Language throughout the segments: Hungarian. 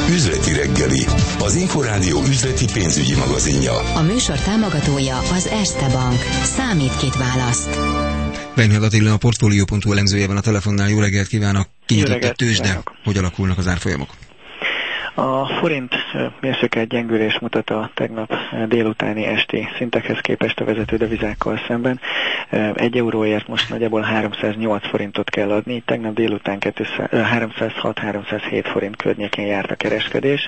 Üzleti reggeli, az Inforádió üzleti pénzügyi magazinja. A műsor támogatója az Erste Bank. Számít, kit választ. Reinhard Attila, a Portfolio.hu elemzője van a telefonnál. Jó reggelt kívánok! Kinyitott a tőzsde. Hogy alakulnak az árfolyamok? A forint mérsékelt gyengülés mutat a tegnap délutáni esti szintekhez képest a vezető devizákkal szemben. 1 euróért most nagyjából 308 forintot kell adni, tegnap délután 306-307 forint környékén járt a kereskedés.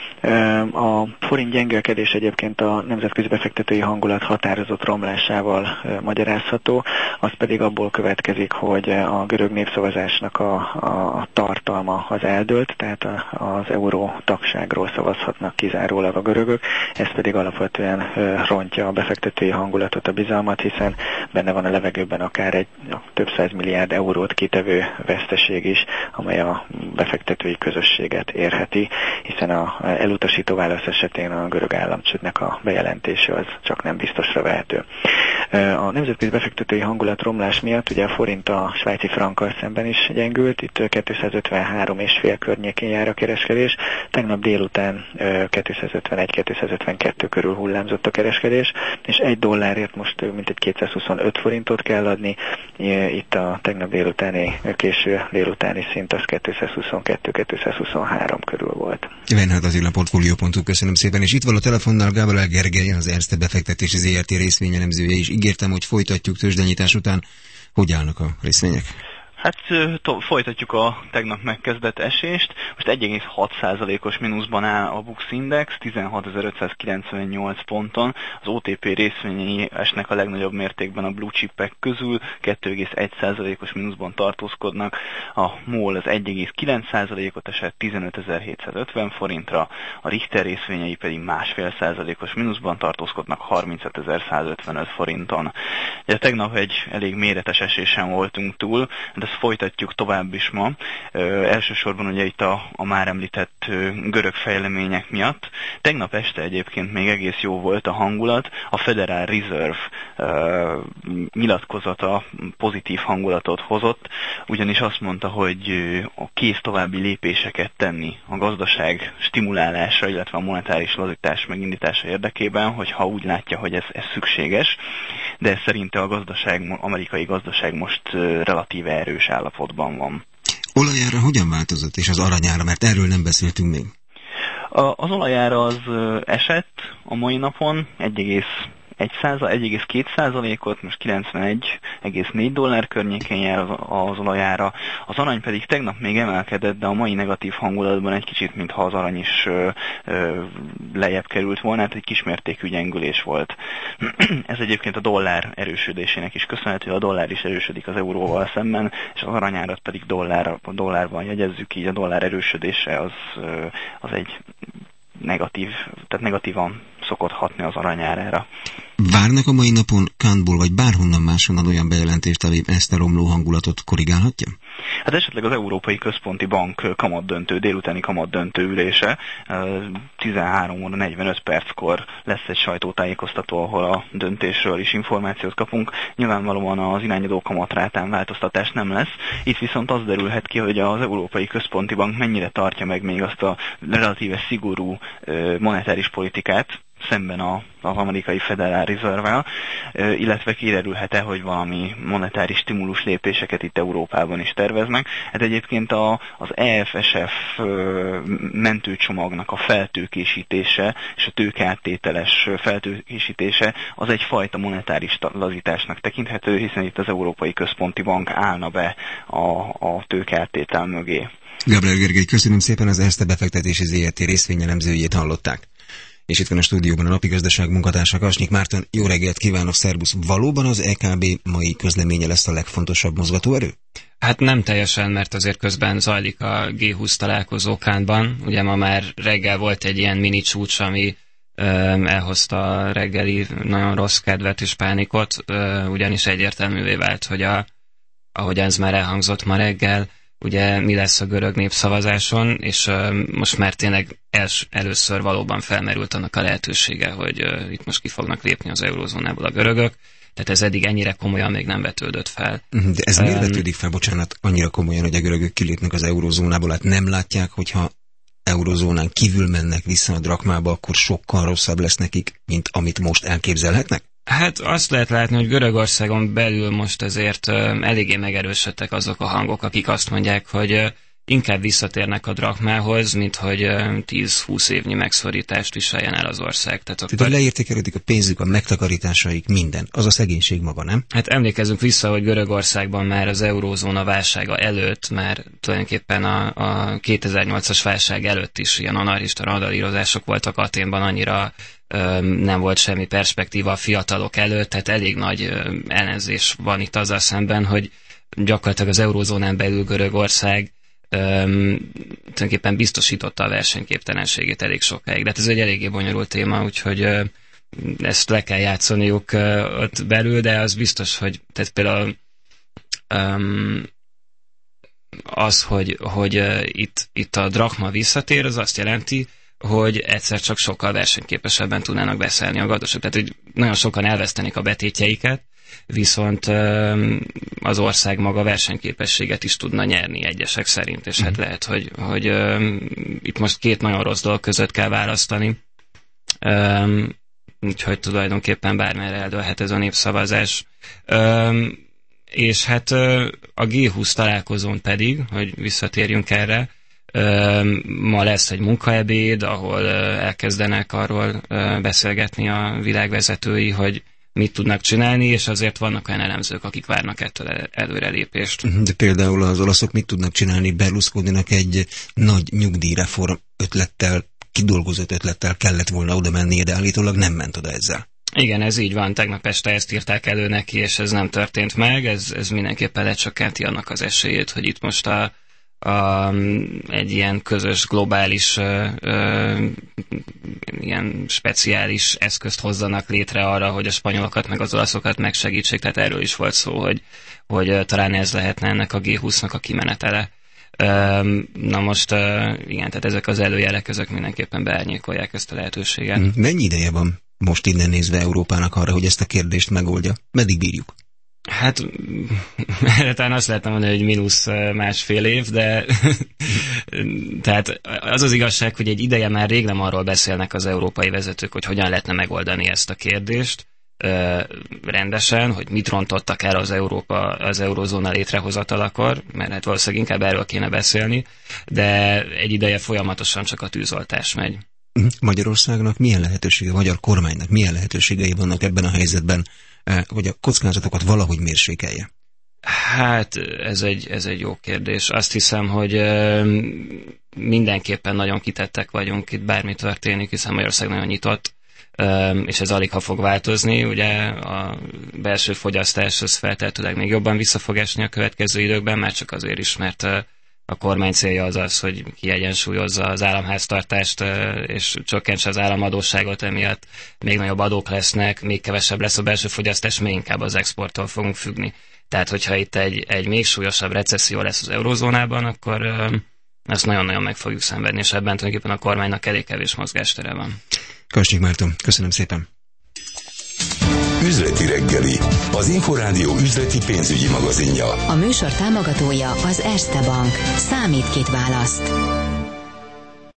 A forint gyengélkedés egyébként a nemzetközi befektetői hangulat határozott romlásával magyarázható, az pedig abból következik, hogy a görög népszavazásnak a tartalma az eldőlt, tehát az euró tagságról szavazhatnak kizárólag a görögök, ez pedig alapvetően rontja a befektetői hangulatot, a bizalmat, hiszen benne van a levegőben akár egy több 100 milliárd eurót kitevő veszteség is, amely a befektetői közösséget érheti, hiszen a elutasító válasz esetén a görög államcsődnek a bejelentése az csak nem biztosra vehető. A nemzetközi befektetői hangulat romlás miatt ugye a forint a svájci frankkal szemben is gyengült, itt 253,5 környékén jár a kereskedés, tegnap délután 251-252 körül hullámzott a kereskedés, és $1 most mintegy 225 forintot kell adni, itt a tegnap délutáni, késő délutáni szint az 222-223 körül volt. Reinhard Attila, Portfolio.hu, köszönöm szépen, és itt van a telefonnál Gábor Gergely, az Erste befektetési ZRT részvényelemzője, és ígértem, hogy folytatjuk tőzsdenyítás után. Hogy állnak a részvények? Hát folytatjuk a tegnap megkezdett esést. Most 1,6%-os mínuszban áll a Bux Index, 16.598 ponton. Az OTP részvényei esnek a legnagyobb mértékben a blue chipek közül, 2,1%-os mínuszban tartózkodnak. A MOL az 1,9%-ot esett 15.750 forintra, a Richter részvényei pedig 1,5%-os mínuszban tartózkodnak 35.155 forinton. Ugye tegnap egy elég méretes esésen voltunk túl, de ezt folytatjuk tovább is ma. Elsősorban ugye itt a már említett görög fejlemények miatt. Tegnap este egyébként még egész jó volt a hangulat. A Federal Reserve nyilatkozata pozitív hangulatot hozott, ugyanis azt mondta, hogy a kész további lépéseket tenni a gazdaság stimulálása, illetve a monetáris lazítás megindítása érdekében, hogyha úgy látja, hogy ez szükséges, de szerinte a amerikai gazdaság most relatíve erős állapotban van. Olajára hogyan változott, és az aranyára, mert erről nem beszéltünk még? Az olajára az esett a mai napon 1,2%-ot, most $91,4 környékén jár az olajára. Az arany pedig tegnap még emelkedett, de a mai negatív hangulatban egy kicsit, mintha az arany is lejjebb került volna, hát egy kismértékű gyengülés volt. Ez egyébként a dollár erősödésének is köszönhető, a dollár is erősödik az euróval szemben, és az aranyárat pedig dollárban jegyezzük, így a dollár erősödése az egy negatív, tehát negatívan szokott hatni az aranyárára. Várnak a mai napon Kantból, vagy bárhonnan máshonnan olyan bejelentést, ami ezt a romló hangulatot korrigálhatja? Hát esetleg az Európai Központi Bank délutáni kamatdöntő ülése 13:45 lesz egy sajtótájékoztató, ahol a döntésről is információt kapunk. Nyilvánvalóan az irányadó kamatrátán változtatás nem lesz. Itt viszont az derülhet ki, hogy az Európai Központi Bank mennyire tartja meg még azt a relatíve szigorú monetáris politikát, szemben az amerikai Federal Reserve-vel, illetve kiderülhet-e, hogy valami monetáris stimulus lépéseket itt Európában is terveznek. Hát egyébként az EFSF mentőcsomagnak a feltőkésítése és a tőkeáttételes feltőkésítése az egyfajta monetáris lazításnak tekinthető, hiszen itt az Európai Központi Bank állna be a tőkeáttétel mögé. Gabriel Gergely, köszönöm szépen, az Erste befektetési ZRT részvényelemzőjét hallották. És itt van a stúdióban a napi gazdaság munkatársa, Kasnyik Márton. Jó reggelt kívánok, szervusz! Valóban az EKB mai közleménye lesz a legfontosabb mozgatóerő? Hát nem teljesen, mert azért közben zajlik a G20 találkozó Cannesban. Ugye ma már reggel volt egy ilyen mini csúcs, ami elhozta a reggeli nagyon rossz kedvet és pánikot, ugyanis egyértelművé vált, hogy ahogy ez már elhangzott ma reggel, ugye mi lesz a görög népszavazáson, és most már tényleg először valóban felmerült annak a lehetősége, hogy itt most ki fognak lépni az eurózónából a görögök. Tehát ez eddig ennyire komolyan még nem vetődött fel. De ez miért vetődik fel, bocsánat, annyira komolyan, hogy a görögök kilépnek az eurózónából? Hát nem látják, hogyha eurozónán kívül mennek vissza a drakmába, akkor sokkal rosszabb lesz nekik, mint amit most elképzelhetnek? Hát azt lehet látni, hogy Görögországon belül most azért eléggé megerősödtek azok a hangok, akik azt mondják, hogy inkább visszatérnek a drakmához, mint hogy 10-20 évnyi megszorítást viseljen el az ország. Tehát leértékelődik a pénzük, a megtakarításaik, minden. Az a szegénység maga, nem? Hát emlékezzünk vissza, hogy Görögországban már az eurózóna válsága előtt, már tulajdonképpen a 2008-as válság előtt is ilyen anarchista randalírozások voltak Athénban, annyira nem volt semmi perspektíva a fiatalok előtt, tehát elég nagy ellenzés van itt azzal szemben, hogy gyakorlatilag az eurózónán belül Görögország tulajdonképpen biztosította a versenyképtelenségét elég sokáig. De hát ez egy eléggé bonyolult téma, úgyhogy ezt le kell játszaniuk ott belül, de az biztos, hogy tehát például az, hogy itt a drakma visszatér, az azt jelenti, hogy egyszer csak sokkal versenyképesebben tudnának beszállni a gazdaság. Tehát, hogy nagyon sokan elvesztenik a betétjeiket, viszont az ország maga versenyképességet is tudna nyerni egyesek szerint, és hát lehet, hogy itt most két nagyon rossz dolog között kell választani, úgyhogy tulajdonképpen bármerre eldőlhet ez a népszavazás. És hát a G20 találkozón pedig, hogy visszatérjünk erre, ma lesz egy munkaebéd, ahol elkezdenek arról beszélgetni a világvezetői, hogy mit tudnak csinálni, és azért vannak olyan elemzők, akik várnak ettől előrelépést. De például az olaszok mit tudnak csinálni? Berlusconinak egy nagy nyugdíjreform ötlettel, kidolgozott ötlettel kellett volna oda mennie, de állítólag nem ment oda ezzel. Igen, ez így van. Tegnap este ezt írták elő neki, és ez nem történt meg. Ez mindenképpen lecsökkenti annak az esélyét, hogy itt most egy ilyen közös, globális, ilyen speciális eszközt hozzanak létre arra, hogy a spanyolokat meg az olaszokat megsegítsék. Tehát erről is volt szó, hogy talán ez lehetne ennek a G20-nak a kimenetele. Na most, igen, tehát ezek az előjelek, ezek mindenképpen beárnyékolják ezt a lehetőséget. Mennyi ideje van most innen nézve Európának arra, hogy ezt a kérdést megoldja? Meddig bírjuk? Hát, talán azt lehetne mondani, hogy mínusz másfél év, de tehát az az igazság, hogy egy ideje már rég nem arról beszélnek az európai vezetők, hogy hogyan lehetne megoldani ezt a kérdést rendesen, hogy mit rontottak el az eurózóna létrehozatalakor, mert hát valószínűleg inkább erről kéne beszélni, de egy ideje folyamatosan csak a tűzoltás megy. Magyarországnak milyen lehetősége, a magyar kormánynak milyen lehetőségei vannak ebben a helyzetben, hogy a kockázatokat valahogy mérsékelje? Hát ez egy jó kérdés. Azt hiszem, hogy mindenképpen nagyon kitettek vagyunk, itt bármi történik, hiszen Magyarország nagyon nyitott, és ez alig ha fog változni. Ugye a belső fogyasztás az feltehetőleg még jobban vissza fog esni a következő időkben, már csak azért is, mert a kormány célja az, hogy kiegyensúlyozza az államháztartást, és csökkentse az államadósságot, emiatt még nagyobb adók lesznek, még kevesebb lesz a belső fogyasztás, még inkább az exporttól fogunk függni. Tehát, hogyha itt egy még súlyosabb recesszió lesz az eurózónában, akkor ezt nagyon-nagyon meg fogjuk szenvedni, és ebben tulajdonképpen a kormánynak elég kevés mozgástere van. Kassnyik Márton, köszönöm szépen. Üzleti reggeli, az Inforádió üzleti pénzügyi magazinja. A műsor támogatója az Erste Bank. Számít, kit választ.